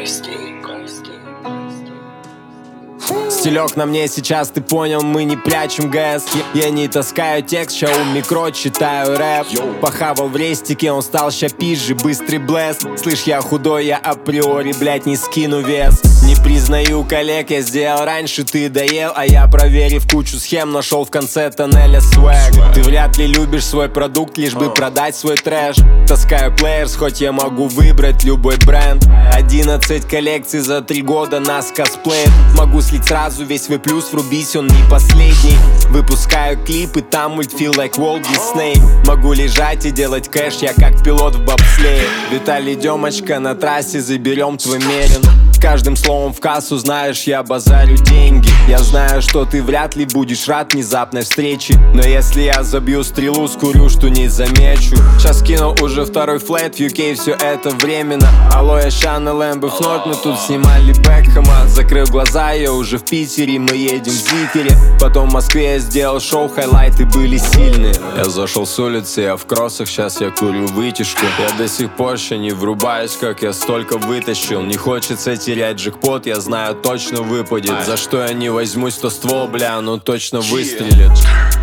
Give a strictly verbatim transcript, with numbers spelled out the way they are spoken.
Стилек на мне сейчас, ты понял, мы не прячем ГС. Я не таскаю текст, ща у микро читаю рэп. Похавал в рестике, он стал ща пизжи, быстрый блеск. Слышь, я худой, я априори, блять, не скину вес. Не признаю коллег, я сделал раньше, ты доел. А я, проверив кучу схем, нашел в конце тоннеля свэг. Ты вряд ли любишь свой продукт, лишь бы продать свой трэш. Таскаю плеерс, хоть я могу выбрать любой бренд. Одиннадцать коллекций за три года нас косплеит. Могу слить сразу весь свой плюс, врубись, он не последний. Выпускаю клипы, там мультфил like Walt Disney. Могу лежать и делать кэш, я как пилот в бобслее. Виталий Демочка, на трассе заберем твой мерин. Каждым словом в кассу, знаешь, я базарю деньги. Я знаю, что ты вряд ли будешь рад внезапной встрече, но если я забью стрелу, скурю, что не замечу. Сейчас кинул уже второй флэт, в ю кей все это временно. Алло, я Шан и Лэмбо вновь, мы тут снимали Бекхэма. Закрыв глаза, я уже в Питере, мы едем в Зитере. Потом в Москве я сделал шоу, хайлайты были сильные. Я зашел с улицы, я в кроссах, сейчас я курю вытяжку. Я до сих пор еще не врубаюсь, как я столько вытащил. Не хочется терять джекпот, я знаю, точно выпадет. За что я не возьмусь, то ствол, бля, ну точно выстрелит.